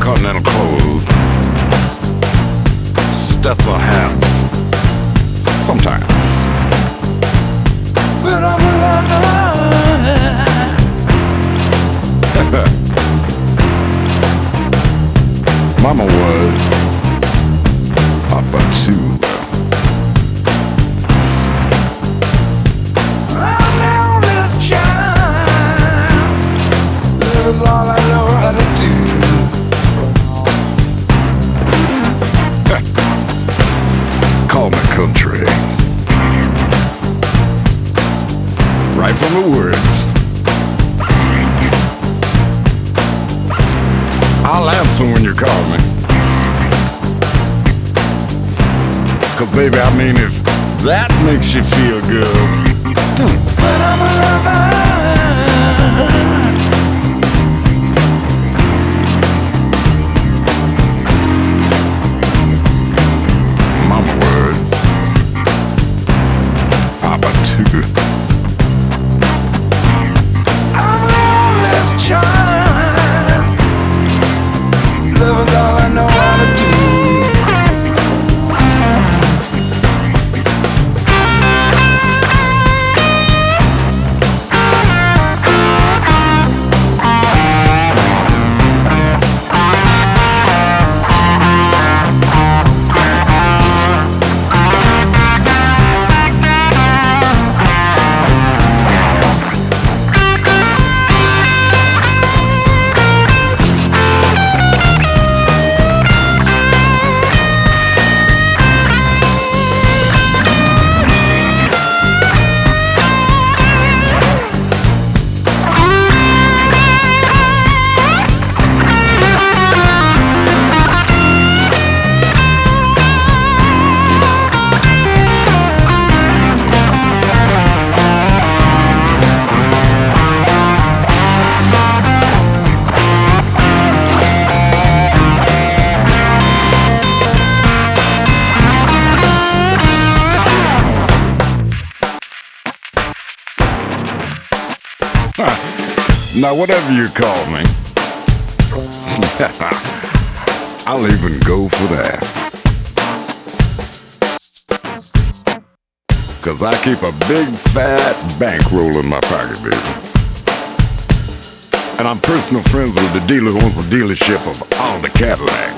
Continental clothes, Stetson hats, sometimes. But I'm a lover. Mama was Papa too. I'm the oldest child. That's all I know how to do. Call me country. Right from the words. I'll answer when you call me. 'Cause baby, I mean, if that makes you feel good. But I'm a lover. Mama word. Papa too. I'm the oldest child. Love is all I know how to do. Now, whatever you call me, I'll even go for that. 'Cause I keep a big fat bankroll in my pocket, baby. And I'm personal friends with the dealer who owns the dealership of all the Cadillacs.